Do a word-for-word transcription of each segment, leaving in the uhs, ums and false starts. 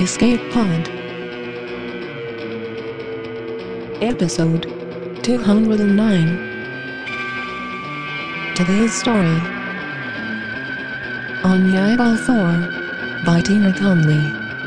Escape Pod. Episode two hundred nine. Today's story: On the Eyeball Floor by Tina Connelly.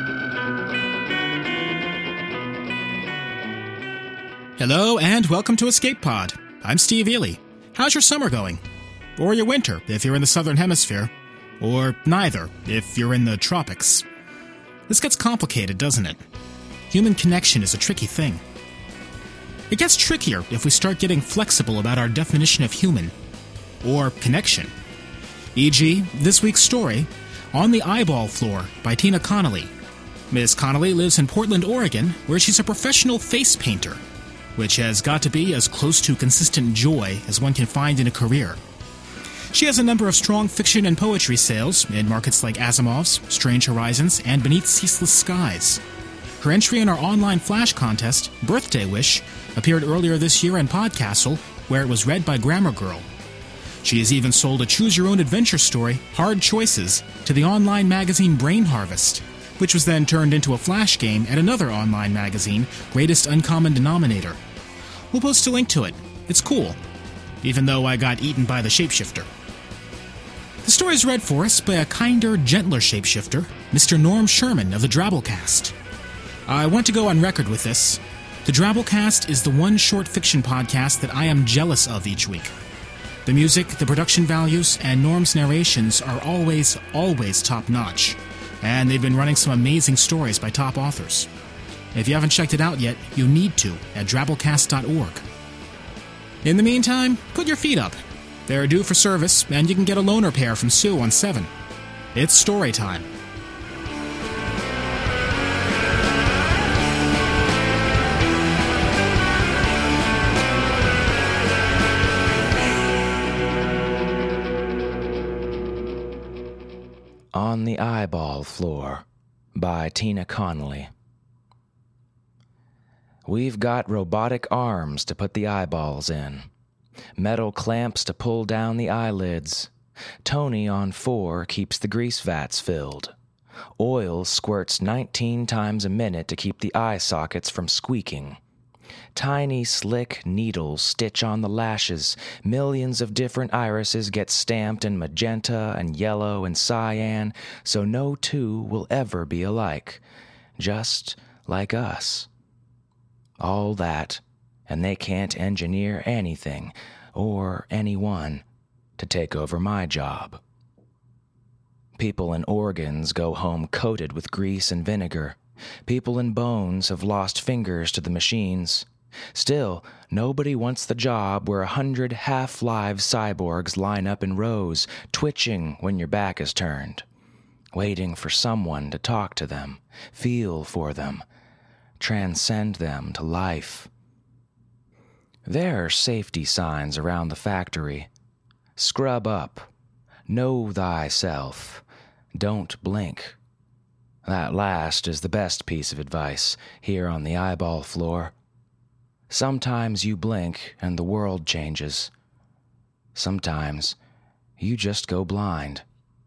Hello and welcome to Escape Pod. I'm Steve Ely. How's your summer going? Or your winter, if you're in the southern hemisphere. Or neither, if you're in the tropics. This gets complicated, doesn't it? Human connection is a tricky thing. It gets trickier if we start getting flexible about our definition of human. Or connection. for example, this week's story, On the Eyeball Floor by Tina Connelly. Miz Connelly lives in Portland, Oregon, where she's a professional face painter, which has got to be as close to consistent joy as one can find in a career. She has a number of strong fiction and poetry sales in markets like Asimov's, Strange Horizons, and Beneath Ceaseless Skies. Her entry in our online flash contest, Birthday Wish, appeared earlier this year in Podcastle, where it was read by Grammar Girl. She has even sold a choose-your-own-adventure story, Hard Choices, to the online magazine Brain Harvest, which was then turned into a flash game at another online magazine, Greatest Uncommon Denominator. We'll post a link to it. It's cool, even though I got eaten by the shapeshifter. The story is read for us by a kinder, gentler shapeshifter, Mister Norm Sherman of the Drabblecast. I want to go on record with this. The Drabblecast is the one short fiction podcast that I am jealous of each week. The music, the production values, and Norm's narrations are always, always top-notch, and they've been running some amazing stories by top authors. If you haven't checked it out yet, you need to at drabblecast dot org. In the meantime, put your feet up. They're due for service, and you can get a loaner pair from Sue on seven. It's story time. On the Eyeball Floor by Tina Connelly. We've got robotic arms to put the eyeballs in, metal clamps to pull down the eyelids. Tony on four keeps the grease vats filled. Oil squirts nineteen times a minute to keep the eye sockets from squeaking. Tiny, slick needles stitch on the lashes. Millions of different irises get stamped in magenta and yellow and cyan, so no two will ever be alike, just like us. All that, and they can't engineer anything, or anyone, to take over my job. People in organs go home coated with grease and vinegar. People in bones have lost fingers to the machines. Still, nobody wants the job where a hundred half-live cyborgs line up in rows, twitching when your back is turned, waiting for someone to talk to them, feel for them, transcend them to life. There are safety signs around the factory. Scrub up. Know thyself. Don't blink. That last is the best piece of advice here on the Eyeball Floor. Sometimes you blink and the world changes. Sometimes you just go blind.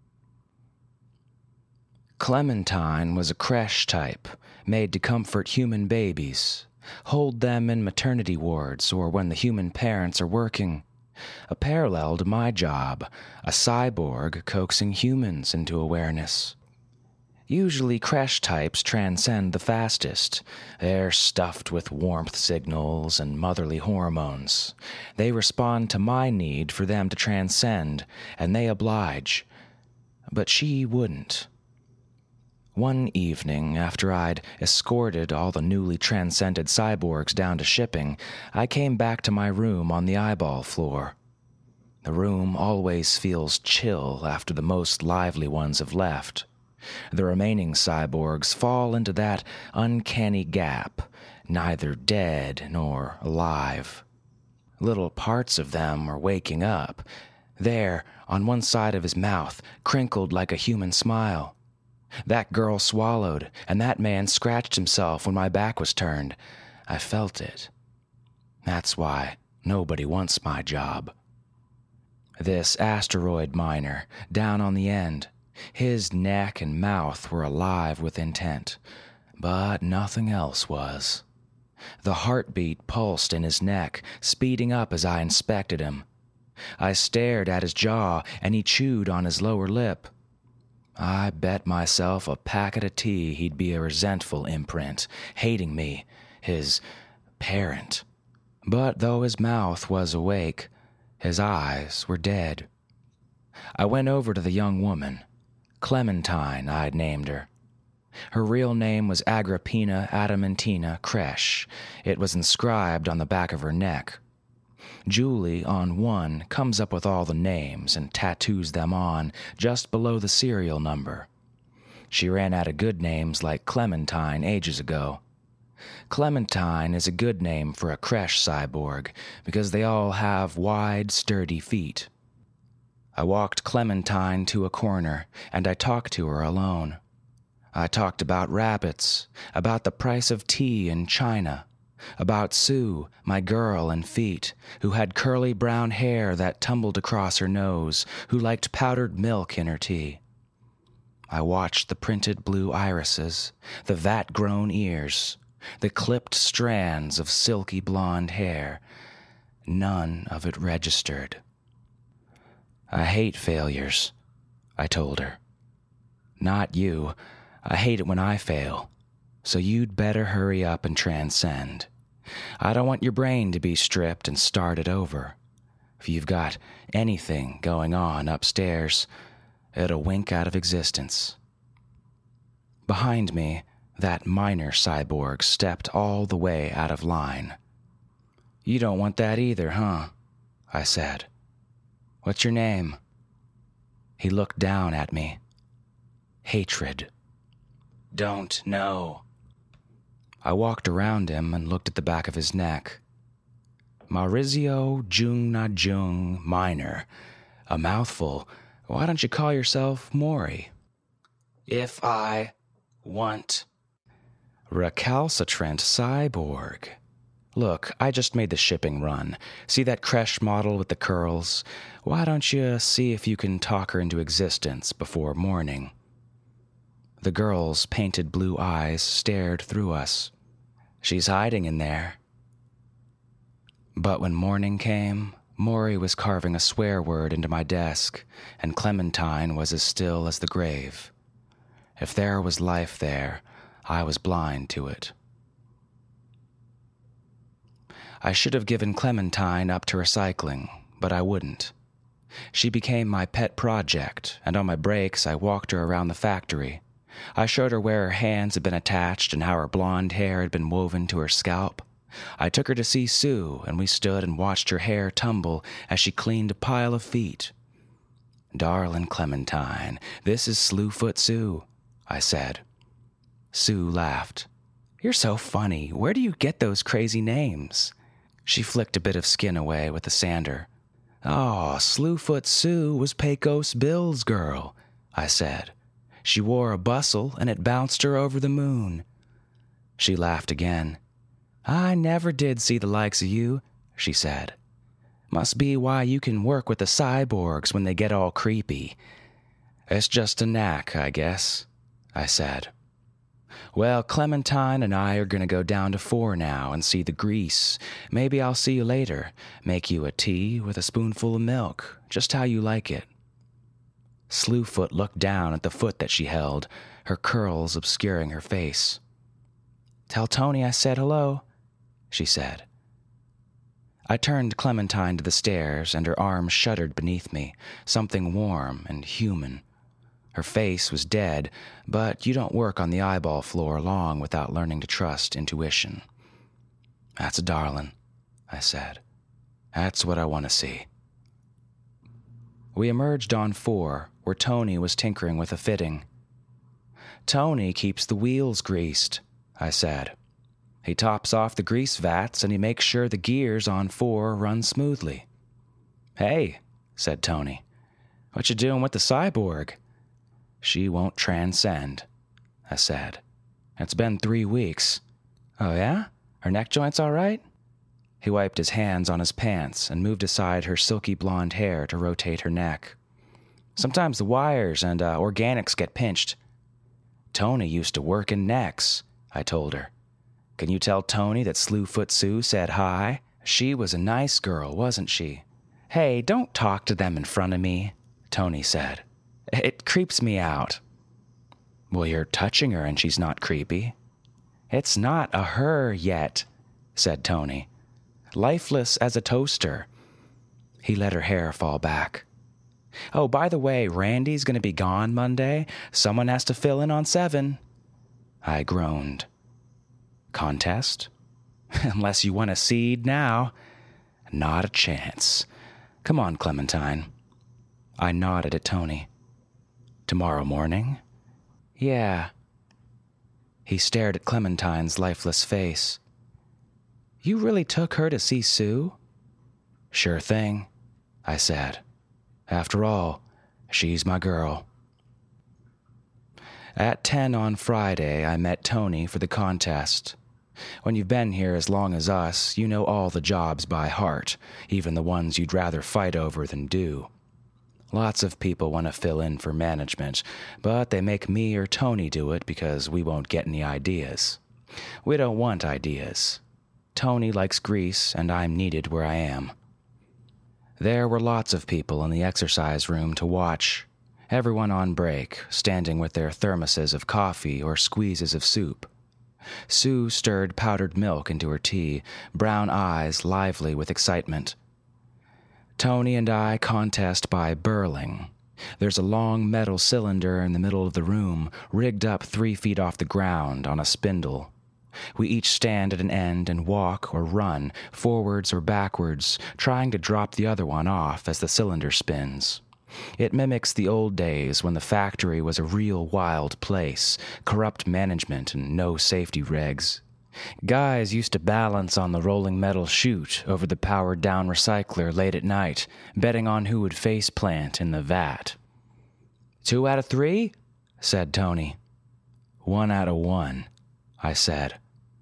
Clementine was a creche type, made to comfort human babies, hold them in maternity wards or when the human parents are working. A parallel to my job, a cyborg coaxing humans into awareness. Usually creche types transcend the fastest. They're stuffed with warmth signals and motherly hormones. They respond to my need for them to transcend, and they oblige. But she wouldn't. One evening, after I'd escorted all the newly transcended cyborgs down to shipping, I came back to my room on the Eyeball Floor. The room always feels chill after the most lively ones have left. The remaining cyborgs fall into that uncanny gap, neither dead nor alive. Little parts of them are waking up. There, on one side of his mouth, crinkled like a human smile. That girl swallowed, and that man scratched himself when my back was turned. I felt it. That's why nobody wants my job. This asteroid miner, down on the end, His neck and mouth were alive with intent, but nothing else was. The heartbeat pulsed in his neck, speeding up as I inspected him. I stared at his jaw, and he chewed on his lower lip. I bet myself a packet of tea he'd be a resentful imprint, hating me, his parent. But though his mouth was awake, his eyes were dead. I went over to the young woman. Clementine, I'd named her. Her real name was Agrippina Adamantina Kresh. It was inscribed on the back of her neck. Julie, on one, comes up with all the names and tattoos them on just below the serial number. She ran out of good names like Clementine ages ago. Clementine is a good name for a Kresh cyborg because they all have wide, sturdy feet. I walked Clementine to a corner, and I talked to her alone. I talked about rabbits, about the price of tea in China, about Sue, my girl and feet, who had curly brown hair that tumbled across her nose, who liked powdered milk in her tea. I watched the printed blue irises, the vat-grown ears, the clipped strands of silky blonde hair. None of it registered. I hate failures, I told her. Not you. I hate it when I fail. So you'd better hurry up and transcend. I don't want your brain to be stripped and started over. If you've got anything going on upstairs, it'll wink out of existence. Behind me, that minor cyborg stepped all the way out of line. You don't want that either, huh? I said. What's your name? He looked down at me. Hatred. Don't know. I walked around him and looked at the back of his neck. Maurizio Jungnajung Minor. A mouthful. Why don't you call yourself Mori? If I want. Recalcitrant cyborg. Look, I just made the shipping run. See that Kresh model with the curls? Why don't you see if you can talk her into existence before morning? The girl's painted blue eyes stared through us. She's hiding in there. But when morning came, Maury was carving a swear word into my desk, and Clementine was as still as the grave. If there was life there, I was blind to it. I should have given Clementine up to recycling, but I wouldn't. She became my pet project, and on my breaks I walked her around the factory. I showed her where her hands had been attached and how her blonde hair had been woven to her scalp. I took her to see Sue, and we stood and watched her hair tumble as she cleaned a pile of feet. "Darling Clementine, this is Slewfoot Sue," I said. Sue laughed. "You're so funny. Where do you get those crazy names?" She flicked a bit of skin away with the sander. "Oh, Slewfoot Sue was Pecos Bill's girl," I said. "She wore a bustle, and it bounced her over the moon." She laughed again. "I never did see the likes of you," she said. "Must be why you can work with the cyborgs when they get all creepy." "It's just a knack, I guess," I said. "Well, Clementine and I are going to go down to four now and see the grease. Maybe I'll see you later. Make you a tea with a spoonful of milk, just how you like it." Slewfoot looked down at the foot that she held, her curls obscuring her face. "Tell Tony I said hello," she said. I turned Clementine to the stairs, and her arms shuddered beneath me, something warm and human. Her face was dead, but you don't work on the eyeball floor long without learning to trust intuition. "That's a darling," I said. "That's what I want to see." We emerged on four, where Tony was tinkering with a fitting. "Tony keeps the wheels greased," I said. "He tops off the grease vats, and he makes sure the gears on four run smoothly." "Hey," said Tony, "what you doing with the cyborg?" "She won't transcend," I said. "It's been three weeks." "Oh, yeah? Her neck joint's all right?" He wiped his hands on his pants and moved aside her silky blonde hair to rotate her neck. Sometimes the wires and uh, organics get pinched. Tony used to work in Nex, I told her. Can you tell Tony that Slewfoot Sue said hi? She was a nice girl, wasn't she? Hey, don't talk to them in front of me, Tony said. It creeps me out. Well, you're touching her and she's not creepy. It's not a her yet, said Tony. Lifeless as a toaster. He let her hair fall back. Oh, by the way, Randy's going to be gone Monday. Someone has to fill in on seven. I groaned. Contest? Unless you want a seed now. Not a chance. Come on, Clementine. I nodded at Tony. Tomorrow morning? Yeah. He stared at Clementine's lifeless face. You really took her to see Sue? Sure thing, I said. After all, she's my girl. At ten on Friday, I met Tony for the contest. When you've been here as long as us, you know all the jobs by heart, even the ones you'd rather fight over than do. Lots of people want to fill in for management, but they make me or Tony do it because we won't get any ideas. We don't want ideas. Tony likes grease, and I'm needed where I am. There were lots of people in the exercise room to watch, everyone on break, standing with their thermoses of coffee or squeezes of soup. Sue stirred powdered milk into her tea, brown eyes lively with excitement. Tony and I contest by burling. There's a long metal cylinder in the middle of the room, rigged up three feet off the ground on a spindle. We each stand at an end and walk or run, forwards or backwards, trying to drop the other one off as the cylinder spins. It mimics the old days when the factory was a real wild place, corrupt management and no safety regs. Guys used to balance on the rolling metal chute over the powered-down recycler late at night, betting on who would face plant in the vat. Two out of three? Said Tony. One out of one, I said.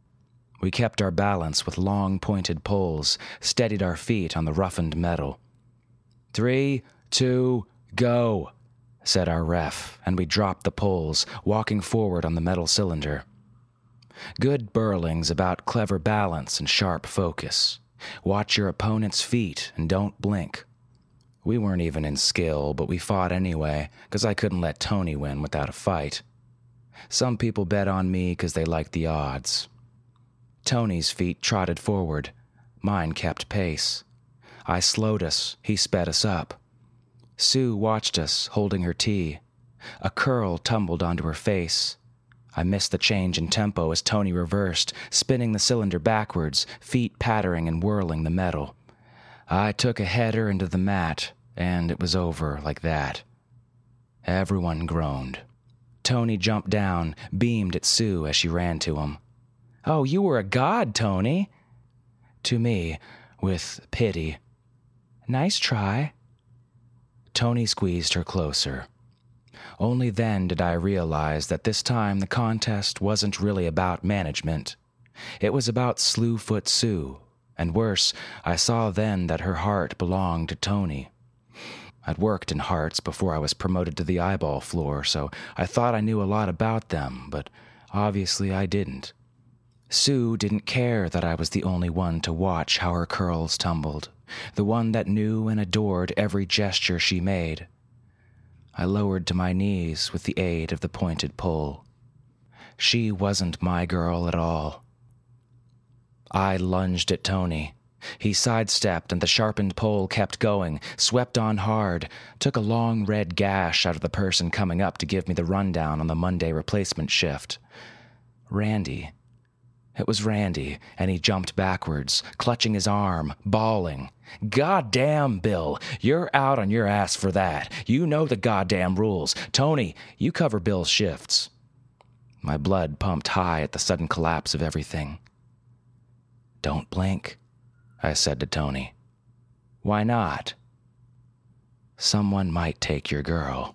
We kept our balance with long pointed poles, steadied our feet on the roughened metal. Three, two, go, said our ref, and we dropped the poles, walking forward on the metal cylinder. Good burling's about clever balance and sharp focus. Watch your opponent's feet and don't blink. We weren't even in skill, but we fought anyway, because I couldn't let Tony win without a fight. Some people bet on me because they liked the odds. Tony's feet trotted forward. Mine kept pace. I slowed us. He sped us up. Sue watched us, holding her tea. A curl tumbled onto her face. I missed the change in tempo as Tony reversed, spinning the cylinder backwards, feet pattering and whirling the metal. I took a header into the mat, and it was over like that. Everyone groaned. Tony jumped down, beamed at Sue as she ran to him. Oh, you were a god, Tony. To me, with pity. Nice try. Tony squeezed her closer. Only then did I realize that this time the contest wasn't really about management. It was about Slewfoot Sue, and worse, I saw then that her heart belonged to Tony. I'd worked in hearts before I was promoted to the eyeball floor, so I thought I knew a lot about them, but obviously I didn't. Sue didn't care that I was the only one to watch how her curls tumbled, the one that knew and adored every gesture she made. I lowered to my knees with the aid of the pointed pole. She wasn't my girl at all. I lunged at Tony. He sidestepped, and the sharpened pole kept going, swept on hard, took a long red gash out of the person coming up to give me the rundown on the Monday replacement shift. Randy. It was Randy, and he jumped backwards, clutching his arm, bawling. Goddamn, Bill, you're out on your ass for that. You know the goddamn rules. Tony, you cover Bill's shifts. My blood pumped high at the sudden collapse of everything. Don't blink, I said to Tony. Why not? Someone might take your girl.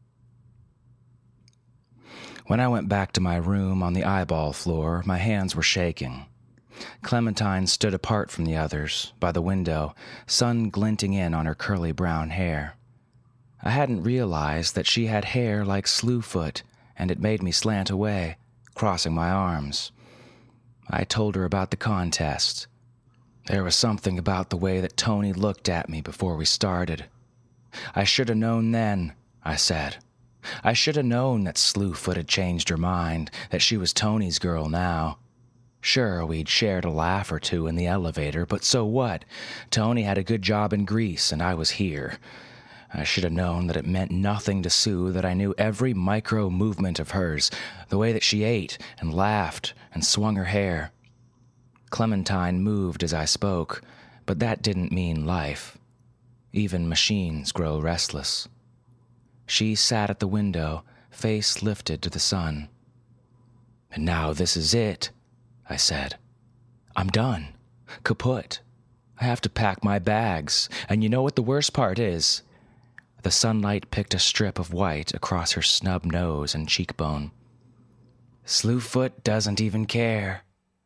When I went back to my room on the eyeball floor, my hands were shaking. Clementine stood apart from the others, by the window, sun glinting in on her curly brown hair. I hadn't realized that she had hair like Slewfoot, and it made me slant away, crossing my arms. I told her about the contest. There was something about the way that Tony looked at me before we started. I should have known then, I said. I should have known that Slewfoot had changed her mind, that she was Tony's girl now. Sure, we'd shared a laugh or two in the elevator, but so what? Tony had a good job in Greece, and I was here. I should have known that it meant nothing to Sue that I knew every micro movement of hers, the way that she ate and laughed and swung her hair. Clementine moved as I spoke, but that didn't mean life. Even machines grow restless. She sat at the window, face lifted to the sun. And now this is it, I said. I'm done. Kaput. I have to pack my bags, and you know what the worst part is? The sunlight picked a strip of white across her snub nose and cheekbone. Slewfoot doesn't even care.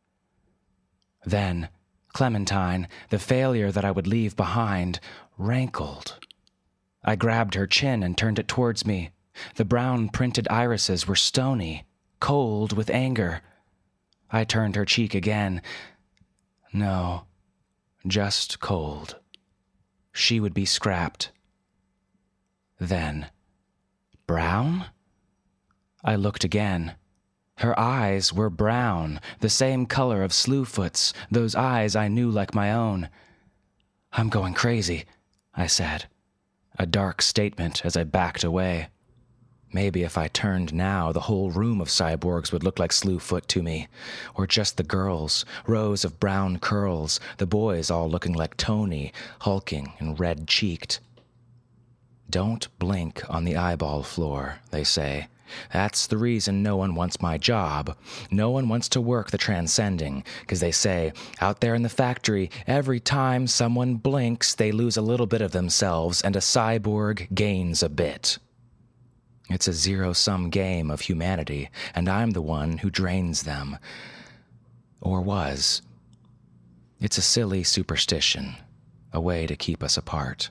Then, Clementine, the failure that I would leave behind, rankled. I grabbed her chin and turned it towards me. The brown printed irises were stony, cold with anger. I turned her cheek again. No, just cold. She would be scrapped. Then, brown? I looked again. Her eyes were brown, the same color of Slewfoot's, those eyes I knew like my own. I'm going crazy, I said, a dark statement as I backed away. Maybe if I turned now, the whole room of cyborgs would look like Slewfoot to me, or just the girls, rows of brown curls, the boys all looking like Tony, hulking and red-cheeked. Don't blink on the eyeball floor, they say. That's the reason no one wants my job. No one wants to work the transcending, because they say, out there in the factory, every time someone blinks, they lose a little bit of themselves, and a cyborg gains a bit. It's a zero-sum game of humanity, and I'm the one who drains them. Or was. It's a silly superstition, a way to keep us apart.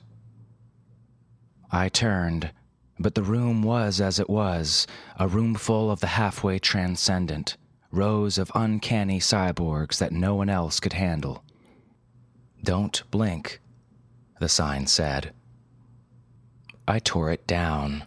I turned, but the room was as it was, a room full of the halfway transcendent, rows of uncanny cyborgs that no one else could handle. Don't blink, the sign said. I tore it down.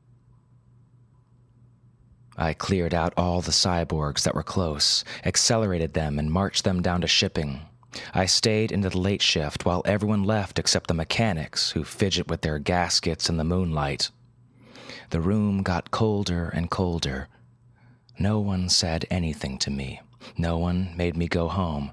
I cleared out all the cyborgs that were close, accelerated them, and marched them down to shipping. I stayed into the late shift while everyone left except the mechanics who fidget with their gaskets in the moonlight. The room got colder and colder. No one said anything to me. No one made me go home.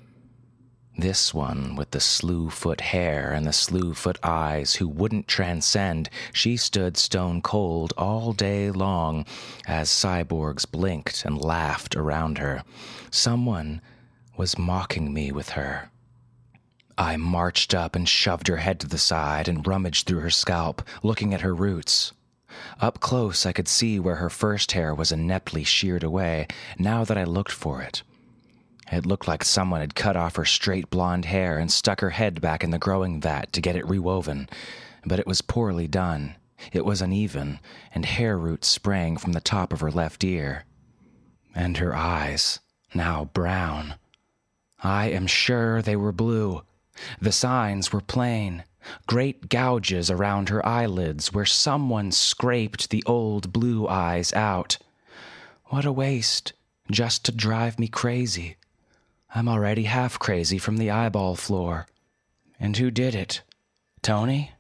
This one with the Slewfoot hair and the Slewfoot eyes who wouldn't transcend, she stood stone cold all day long as cyborgs blinked and laughed around her. Someone was mocking me with her. I marched up and shoved her head to the side and rummaged through her scalp, looking at her roots. Up close, I could see where her first hair was ineptly sheared away, now that I looked for it. It looked like someone had cut off her straight blonde hair and stuck her head back in the growing vat to get it rewoven, but it was poorly done. It was uneven, and hair roots sprang from the top of her left ear. And her eyes, now brown. I am sure they were blue. The signs were plain. Great gouges around her eyelids where someone scraped the old blue eyes out. What a waste, just to drive me crazy. I'm already half crazy from the eyeball floor. And who did it? Tony?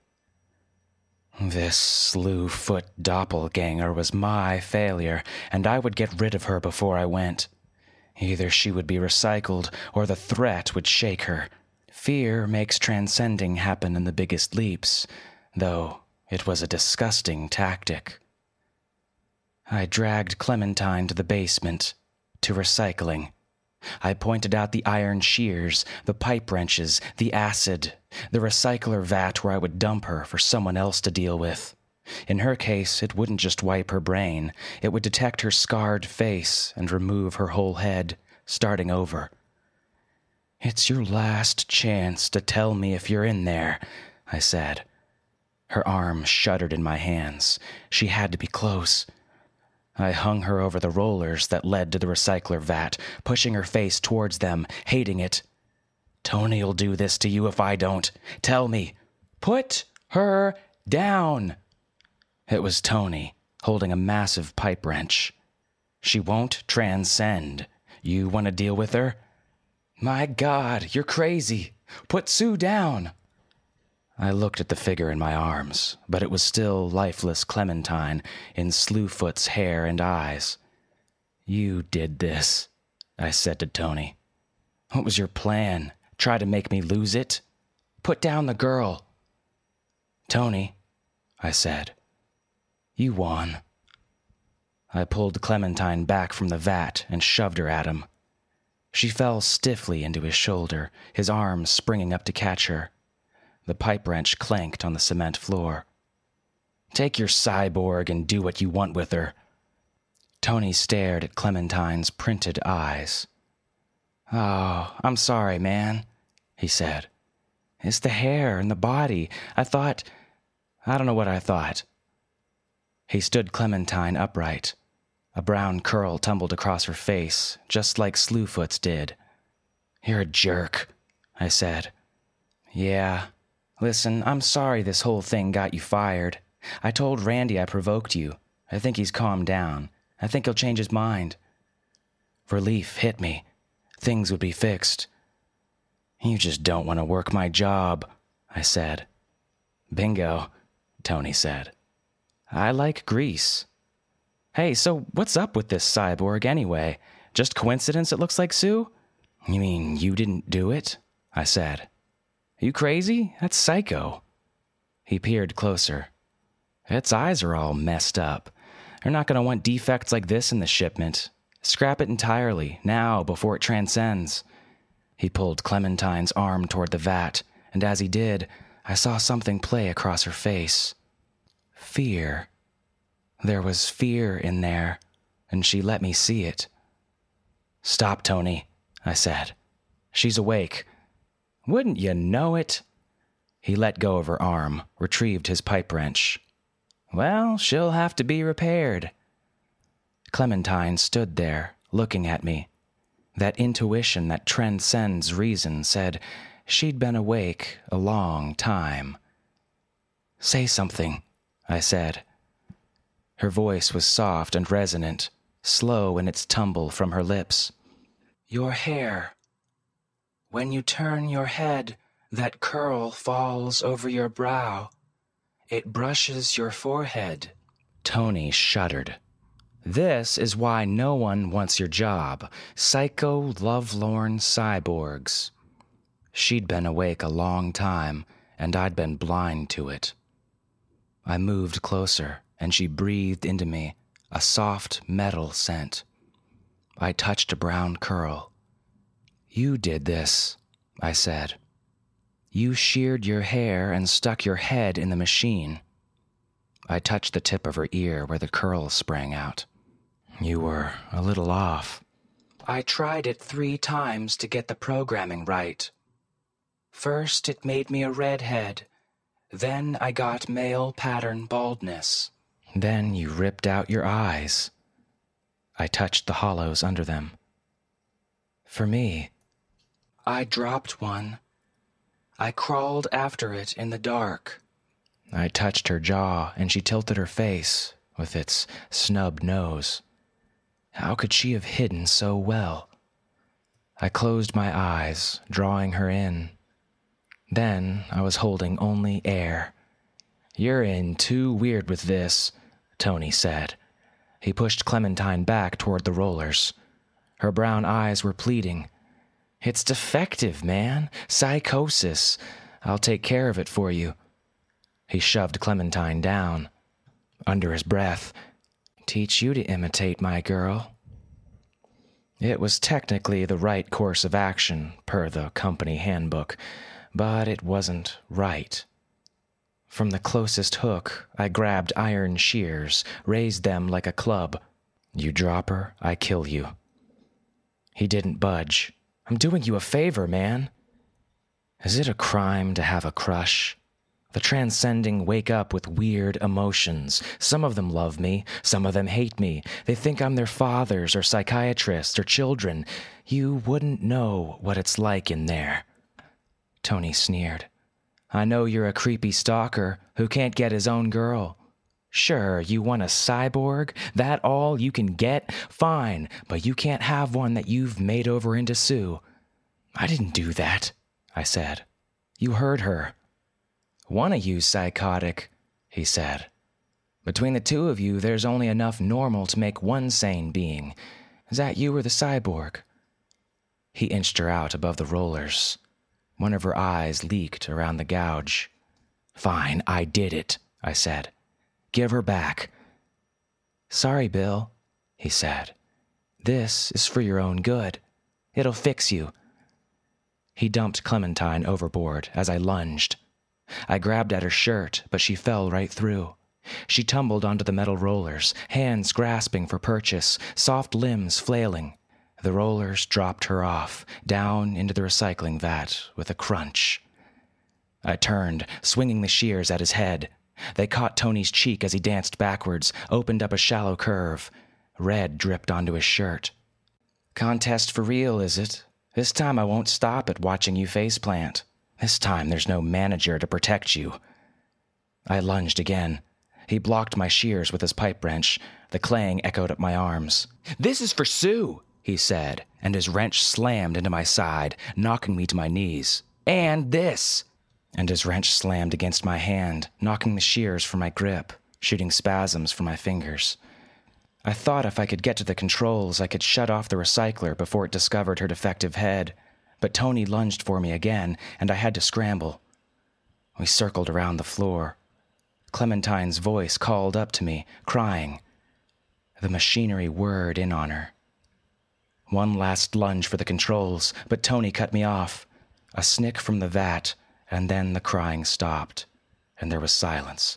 This Slewfoot doppelganger was my failure, and I would get rid of her before I went. Either she would be recycled, or the threat would shake her. Fear makes transcending happen in the biggest leaps, though it was a disgusting tactic. I dragged Clementine to the basement, to recycling. I pointed out the iron shears, the pipe wrenches, the acid, the recycler vat where I would dump her for someone else to deal with. In her case, it wouldn't just wipe her brain. It would detect her scarred face and remove her whole head, starting over. It's your last chance to tell me if you're in there, I said. Her arm shuddered in my hands. She had to be close. I hung her over the rollers that led to the recycler vat, pushing her face towards them, hating it. Tony'll do this to you if I don't. Tell me. Put her down. It was Tony, holding a massive pipe wrench. She won't transcend. You want to deal with her? My God, you're crazy. Put Sue down. I looked at the figure in my arms, but it was still lifeless Clementine in Slewfoot's hair and eyes. You did this, I said to Tony. What was your plan? Try to make me lose it? Put down the girl. Tony, I said, you won. I pulled Clementine back from the vat and shoved her at him. She fell stiffly into his shoulder, his arms springing up to catch her. The pipe wrench clanked on the cement floor. Take your cyborg and do what you want with her. Tony stared at Clementine's printed eyes. Oh, I'm sorry, man, he said. It's the hair and the body. I thought... I don't know what I thought. He stood Clementine upright. A brown curl tumbled across her face, just like Slewfoot's did. You're a jerk, I said. Yeah. Listen, I'm sorry this whole thing got you fired. I told Randy I provoked you. I think he's calmed down. I think he'll change his mind. Relief hit me. Things would be fixed. You just don't want to work my job, I said. Bingo, Tony said. I like grease. Hey, so what's up with this cyborg anyway? Just coincidence it looks like Sue? You mean you didn't do it? I said. You crazy? That's psycho. He peered closer. Its eyes are all messed up. They're not going to want defects like this in the shipment. Scrap it entirely, now, before it transcends. He pulled Clementine's arm toward the vat, and as he did, I saw something play across her face. Fear. There was fear in there, and she let me see it. Stop, Tony, I said. She's awake. Wouldn't you know it? He let go of her arm, retrieved his pipe wrench. Well, she'll have to be repaired. Clementine stood there, looking at me. That intuition that transcends reason said she'd been awake a long time. Say something, I said. Her voice was soft and resonant, slow in its tumble from her lips. Your hair. When you turn your head, that curl falls over your brow. It brushes your forehead. Tony shuddered. This is why no one wants your job. Psycho, lovelorn cyborgs. She'd been awake a long time, and I'd been blind to it. I moved closer, and she breathed into me, a soft metal scent. I touched a brown curl. You did this, I said. You sheared your hair and stuck your head in the machine. I touched the tip of her ear where the curls sprang out. You were a little off. I tried it three times to get the programming right. First, it made me a redhead. Then I got male pattern baldness. Then you ripped out your eyes. I touched the hollows under them. For me, I dropped one. I crawled after it in the dark. I touched her jaw, and she tilted her face with its snub nose. How could she have hidden so well? I closed my eyes, drawing her in. Then I was holding only air. You're in too weird with this, Tony said. He pushed Clementine back toward the rollers. Her brown eyes were pleading. It's defective, man. Psychosis. I'll take care of it for you. He shoved Clementine down. Under his breath, teach you to imitate my girl. It was technically the right course of action, per the company handbook, but it wasn't right. From the closest hook, I grabbed iron shears, raised them like a club. You drop her, I kill you. He didn't budge. I'm doing you a favor, man. Is it a crime to have a crush? The transcending wake up with weird emotions. Some of them love me, some of them hate me. They think I'm their fathers or psychiatrists or children. You wouldn't know what it's like in there. Tony sneered. I know you're a creepy stalker who can't get his own girl. Sure, you want a cyborg? That all you can get? Fine, but you can't have one that you've made over into Sue. I didn't do that, I said. You heard her. One of you's psychotic, he said. Between the two of you, there's only enough normal to make one sane being. Is that you or the cyborg? He inched her out above the rollers. One of her eyes leaked around the gouge. Fine, I did it, I said. Give her back. Sorry, Bill, he said. This is for your own good. It'll fix you. He dumped Clementine overboard as I lunged. I grabbed at her shirt, but she fell right through. She tumbled onto the metal rollers, hands grasping for purchase, soft limbs flailing. The rollers dropped her off, down into the recycling vat with a crunch. I turned, swinging the shears at his head. They caught Tony's cheek as he danced backwards, opened up a shallow curve. Red dripped onto his shirt. Contest for real, is it? This time I won't stop at watching you faceplant. This time there's no manager to protect you. I lunged again. He blocked my shears with his pipe wrench. The clang echoed up my arms. This is for Sue, he said, and his wrench slammed into my side, knocking me to my knees. And this! And his wrench slammed against my hand, knocking the shears from my grip, shooting spasms from my fingers. I thought if I could get to the controls, I could shut off the recycler before it discovered her defective head. But Tony lunged for me again, and I had to scramble. We circled around the floor. Clementine's voice called up to me, crying. The machinery whirred in on her. One last lunge for the controls, but Tony cut me off. A snick from the vat, and then the crying stopped, and there was silence.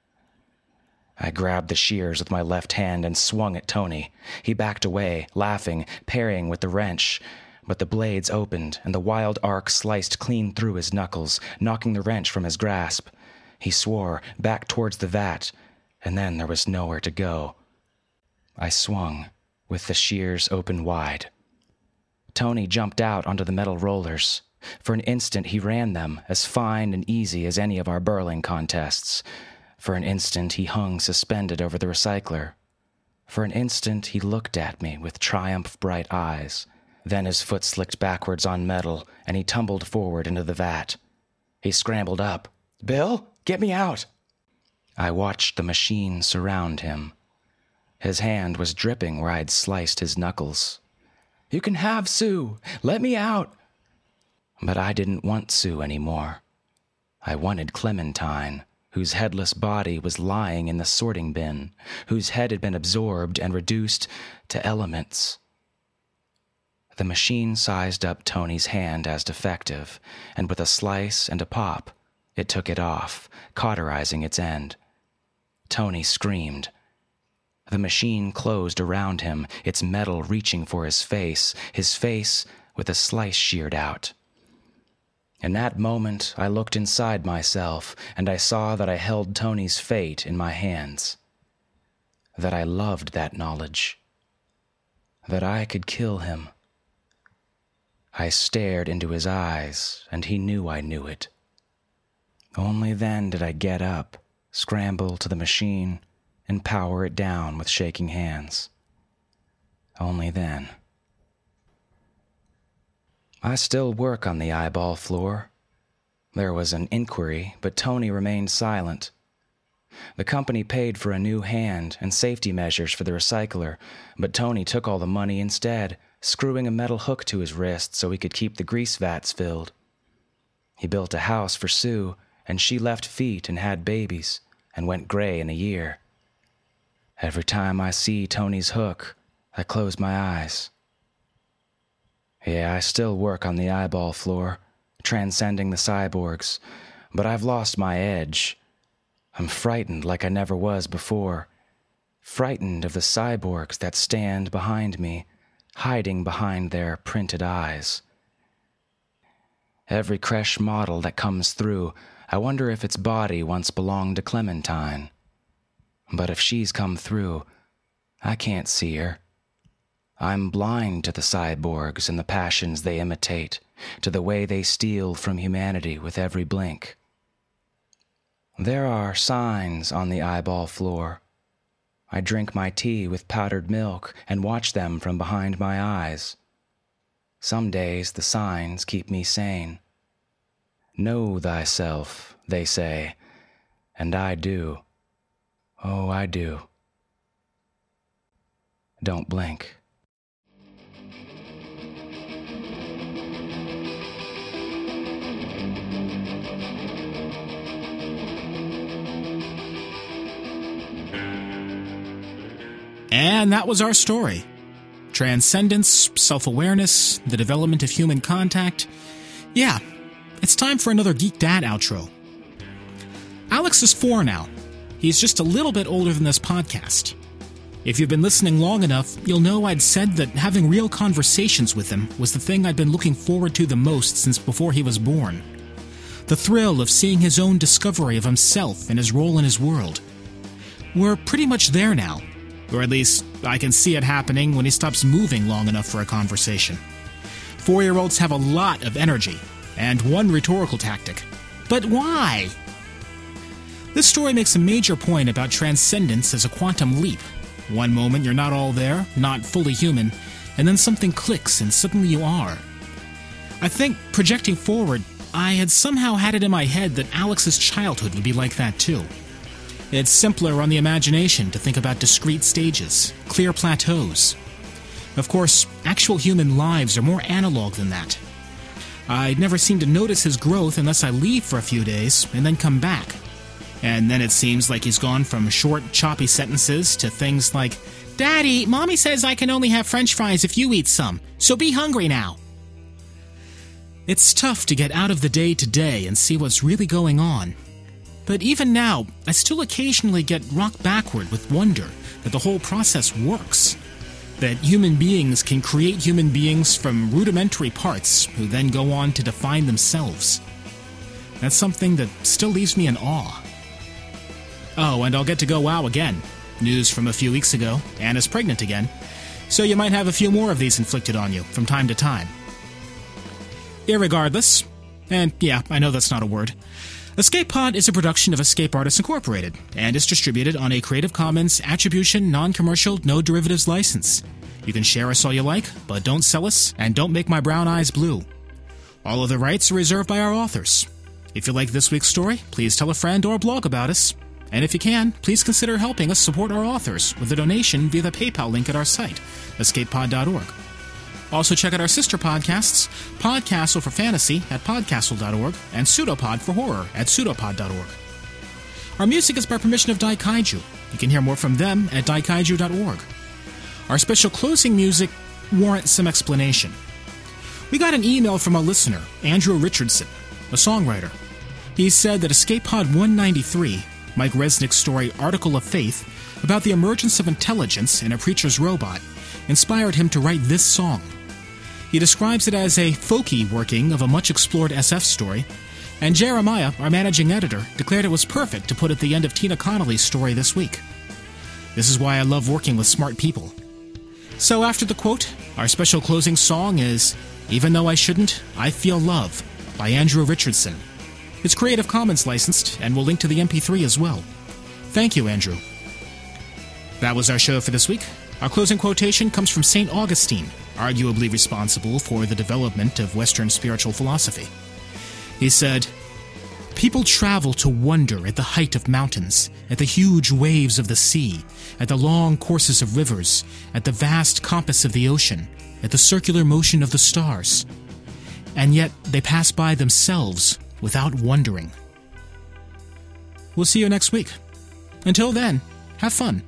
I grabbed the shears with my left hand and swung at Tony. He backed away, laughing, parrying with the wrench. But the blades opened, and the wild arc sliced clean through his knuckles, knocking the wrench from his grasp. He swore, back towards the vat, and then there was nowhere to go. I swung, with the shears open wide. Tony jumped out onto the metal rollers. For an instant he ran them, as fine and easy as any of our burling contests. For an instant he hung suspended over the recycler. For an instant he looked at me with triumph-bright eyes. Then his foot slicked backwards on metal, and he tumbled forward into the vat. He scrambled up. Bill, get me out! I watched the machine surround him. His hand was dripping where I'd sliced his knuckles. You can have Sue! Let me out! But I didn't want Sue anymore. I wanted Clementine, whose headless body was lying in the sorting bin, whose head had been absorbed and reduced to elements. The machine sized up Tony's hand as defective, and with a slice and a pop, it took it off, cauterizing its end. Tony screamed. The machine closed around him, its metal reaching for his face, his face with a slice sheared out. In that moment, I looked inside myself, and I saw that I held Tony's fate in my hands. That I loved that knowledge. That I could kill him. I stared into his eyes, and he knew I knew it. Only then did I get up, scramble to the machine, and power it down with shaking hands. Only then. I still work on the eyeball floor. There was an inquiry, but Tony remained silent. The company paid for a new hand and safety measures for the recycler, but Tony took all the money instead, screwing a metal hook to his wrist so he could keep the grease vats filled. He built a house for Sue, and she left feet and had babies, and went gray in a year. Every time I see Tony's hook, I close my eyes. Yeah, I still work on the eyeball floor, transcending the cyborgs, but I've lost my edge. I'm frightened like I never was before. Frightened of the cyborgs that stand behind me, hiding behind their printed eyes. Every creche model that comes through, I wonder if its body once belonged to Clementine. But if she's come through, I can't see her. I'm blind to the cyborgs and the passions they imitate, to the way they steal from humanity with every blink. There are signs on the eyeball floor. I drink my tea with powdered milk and watch them from behind my eyes. Some days the signs keep me sane. Know thyself, they say, and I do. Oh, I do. Don't blink. And that was our story. Transcendence, self-awareness, the development of human contact. Yeah, it's time for another Geek Dad outro. Alex is four now. He's just a little bit older than this podcast. If you've been listening long enough, you'll know I'd said that having real conversations with him was the thing I'd been looking forward to the most since before he was born. The thrill of seeing his own discovery of himself and his role in his world. We're pretty much there now. Or at least, I can see it happening when he stops moving long enough for a conversation. Four-year-olds have a lot of energy, and one rhetorical tactic. But why? This story makes a major point about transcendence as a quantum leap. One moment you're not all there, not fully human, and then something clicks and suddenly you are. I think, projecting forward, I had somehow had it in my head that Alex's childhood would be like that too. It's simpler on the imagination to think about discrete stages, clear plateaus. Of course, actual human lives are more analog than that. I'd never seem to notice his growth unless I leave for a few days and then come back. And then it seems like he's gone from short, choppy sentences to things like, "Daddy, Mommy says I can only have French fries if you eat some, so be hungry now." It's tough to get out of the day-to-day and see what's really going on. But even now, I still occasionally get rocked backward with wonder that the whole process works. That human beings can create human beings from rudimentary parts who then go on to define themselves. That's something that still leaves me in awe. Oh, and I'll get to go wow again. News from a few weeks ago, Anna's pregnant again, so you might have a few more of these inflicted on you from time to time. Irregardless, and yeah, I know that's not a word, Escape Pod is a production of Escape Artists Incorporated and is distributed on a Creative Commons Attribution, Non-Commercial, No Derivatives license. You can share us all you like, but don't sell us, and don't make my brown eyes blue. All of the rights are reserved by our authors. If you like this week's story, please tell a friend or blog about us. And if you can, please consider helping us support our authors with a donation via the PayPal link at our site, escape pod dot org. Also check out our sister podcasts, Podcastle for Fantasy at podcastle dot org and Pseudopod for Horror at pseudopod dot org. Our music is by permission of Daikaiju. You can hear more from them at daikaiju dot org. Our special closing music warrants some explanation. We got an email from a listener, Andrew Richardson, a songwriter. He said that Escape Pod one ninety-three, Mike Resnick's story Article of Faith, about the emergence of intelligence in a preacher's robot, inspired him to write this song. He describes it as a folky working of a much-explored S F story, and Jeremiah, our managing editor, declared it was perfect to put at the end of Tina Connolly's story this week. This is why I love working with smart people. So after the quote, our special closing song is Even Though I Shouldn't, I Feel Love by Andrew Richardson. It's Creative Commons licensed, and we'll link to the M P three as well. Thank you, Andrew. That was our show for this week. Our closing quotation comes from Saint Augustine, arguably responsible for the development of Western spiritual philosophy. He said, "People travel to wonder at the height of mountains, at the huge waves of the sea, at the long courses of rivers, at the vast compass of the ocean, at the circular motion of the stars. And yet they pass by themselves without wondering." We'll see you next week. Until then, have fun.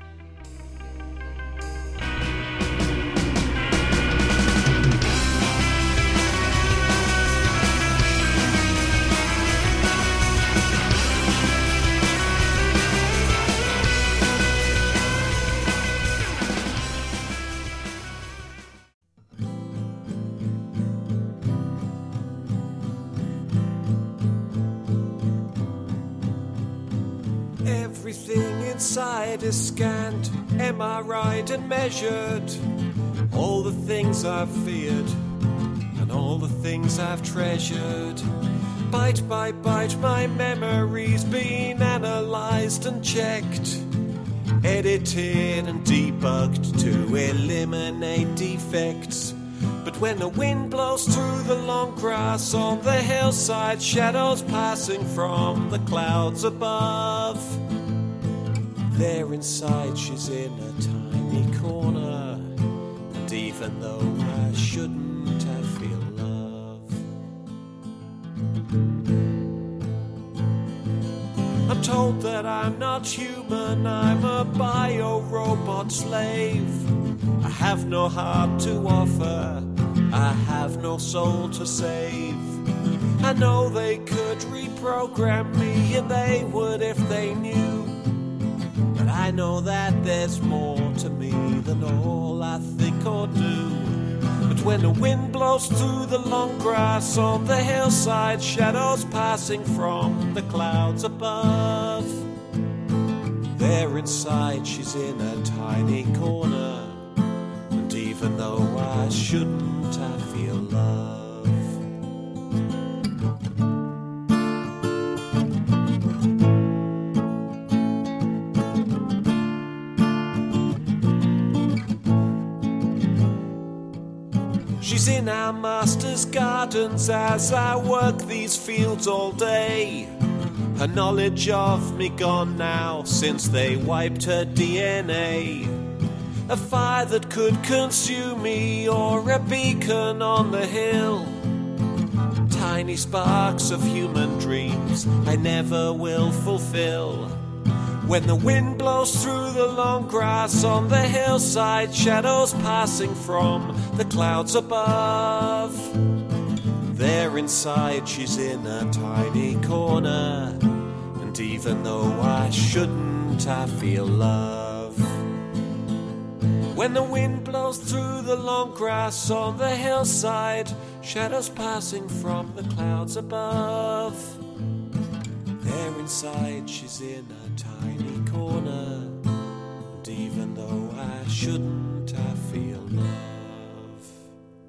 Everything inside is scanned, M R I'd and measured. All the things I've feared, and all the things I've treasured. Bite by bite my memory's been analysed and checked, edited and debugged to eliminate defects. But when the wind blows through the long grass on the hillside, shadows passing from the clouds above, there inside she's in a tiny corner. And even though I shouldn't, I feel love. I'm told that I'm not human, I'm a bio-robot slave. I have no heart to offer, I have no soul to save. I know they could reprogram me, and they would if they knew. But I know that there's more to me than all I think or do. But when the wind blows through the long grass on the hillside, shadows passing from the clouds above, there inside she's in a tiny corner. And even though I shouldn't, I feel love. She's in our master's gardens as I work these fields all day. Her knowledge of me gone now since they wiped her D N A. A fire that could consume me, or a beacon on the hill. Tiny sparks of human dreams I never will fulfill. When the wind blows through the long grass on the hillside, shadows passing from the clouds above, there inside she's in a tiny corner. And even though I shouldn't, I feel love. When the wind blows through the long grass on the hillside, shadows passing from the clouds above, there inside she's in a tiny corner. And even though I shouldn't, I feel love.